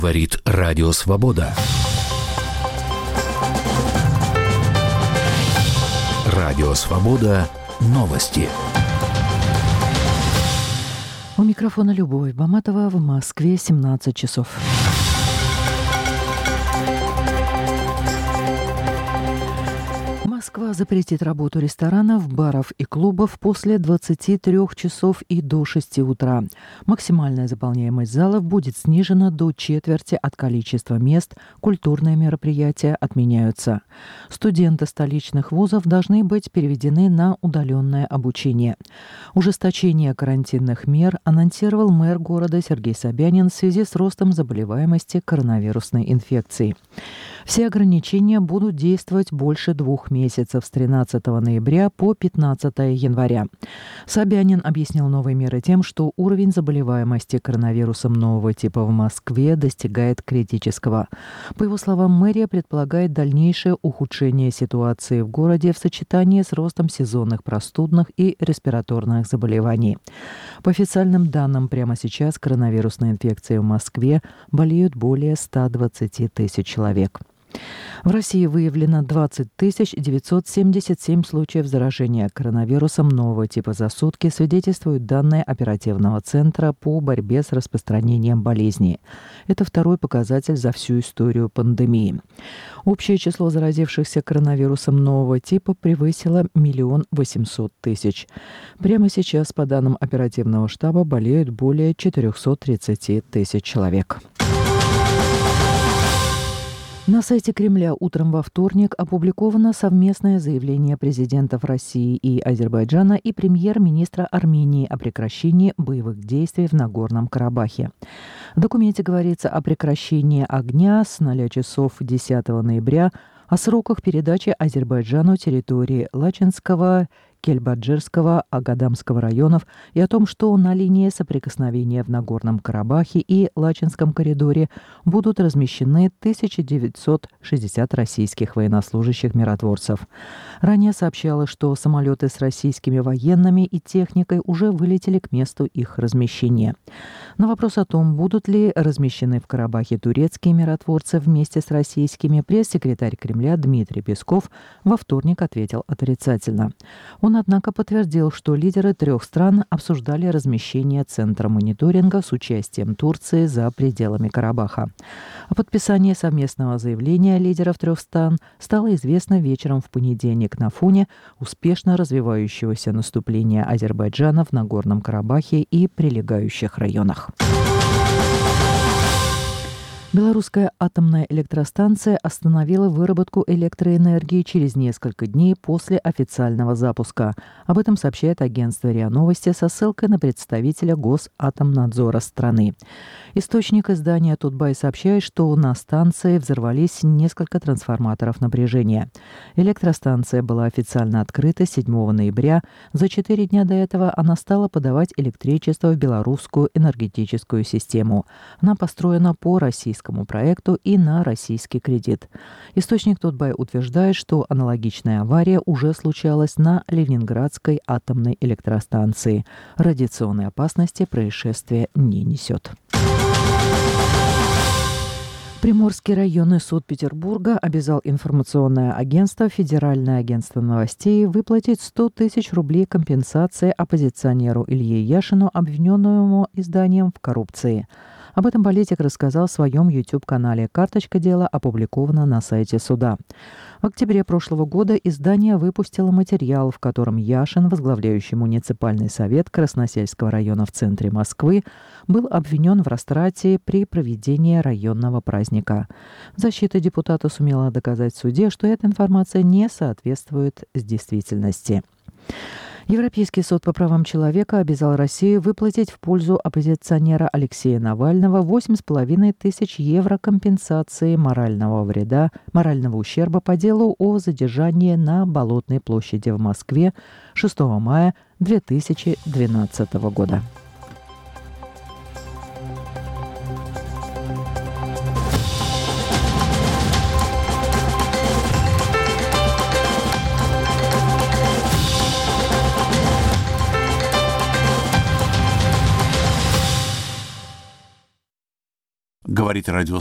Говорит Радио Свобода. Радио Свобода. Новости. У микрофона Любовь Баматова. В Москве 17 часов. Москва запретит работу ресторанов, баров и клубов после 23 часов и до 6 утра. Максимальная заполняемость залов будет снижена до четверти от количества мест. Культурные мероприятия отменяются. Студенты столичных вузов должны быть переведены на удаленное обучение. Ужесточение карантинных мер анонсировал мэр города Сергей Собянин в связи с ростом заболеваемости коронавирусной инфекцией. Все ограничения будут действовать больше 2 месяцев с 13 ноября по 15 января. Собянин объяснил новые меры тем, что уровень заболеваемости коронавирусом нового типа в Москве достигает критического. По его словам, мэрия предполагает дальнейшее ухудшение ситуации в городе в сочетании с ростом сезонных простудных и респираторных заболеваний. По официальным данным, прямо сейчас коронавирусной инфекцией в Москве болеют более 120 тысяч человек. В России выявлено 20 977 случаев заражения коронавирусом нового типа за сутки, свидетельствуют данные оперативного центра по борьбе с распространением болезни. Это второй показатель за всю историю пандемии. Общее число заразившихся коронавирусом нового типа превысило 1 800 000. Прямо сейчас, по данным оперативного штаба, болеют более 430 тысяч человек. На сайте Кремля утром во вторник опубликовано совместное заявление президентов России и Азербайджана и премьер-министра Армении о прекращении боевых действий в Нагорном Карабахе. В документе говорится о прекращении огня с 0 часов 10 ноября, о сроках передачи Азербайджану территории Лачинского, Кельбаджирского, Агадамского районов и о том, что на линии соприкосновения в Нагорном Карабахе и Лачинском коридоре будут размещены 1960 российских военнослужащих-миротворцев. Ранее сообщалось, что самолеты с российскими военными и техникой уже вылетели к месту их размещения. На вопрос о том, будут ли размещены в Карабахе турецкие миротворцы вместе с российскими, пресс-секретарь Кремля Дмитрий Песков во вторник ответил отрицательно. Он, однако, подтвердил, что лидеры 3 стран обсуждали размещение центра мониторинга с участием Турции за пределами Карабаха. О подписании совместного заявления лидеров 3 стран стало известно вечером в понедельник на фоне успешно развивающегося наступления Азербайджана в Нагорном Карабахе и прилегающих районах. Белорусская атомная электростанция остановила выработку электроэнергии через несколько дней после официального запуска. Об этом сообщает агентство РИА Новости со ссылкой на представителя Госатомнадзора страны. Источник издания «Тутбай» сообщает, что на станции взорвались несколько трансформаторов напряжения. Электростанция была официально открыта 7 ноября. За 4 дня до этого она стала подавать электричество в белорусскую энергетическую систему. Она построена по российскому проекту и на российский кредит. Источник Тутбай утверждает, что аналогичная авария уже случалась на Ленинградской атомной электростанции. Радиационной опасности происшествие не несет. Приморский районный суд Петербурга обязал информационное агентство «Федеральное агентство новостей» выплатить 100 000 рублей компенсации оппозиционеру Илье Яшину, обвиненному изданием в коррупции. Об этом политик рассказал в своем YouTube-канале. Карточка дела опубликована на сайте суда. В октябре прошлого года издание выпустило материал, в котором Яшин, возглавляющий муниципальный совет Красносельского района в центре Москвы, был обвинен в растрате при проведении районного праздника. Защита депутата сумела доказать в суде, что эта информация не соответствует действительности. Европейский суд по правам человека обязал Россию выплатить в пользу оппозиционера Алексея Навального 8,5 тысяч евро компенсации морального ущерба по делу о задержании на Болотной площади в Москве 6 мая 2012 года. говорит Радио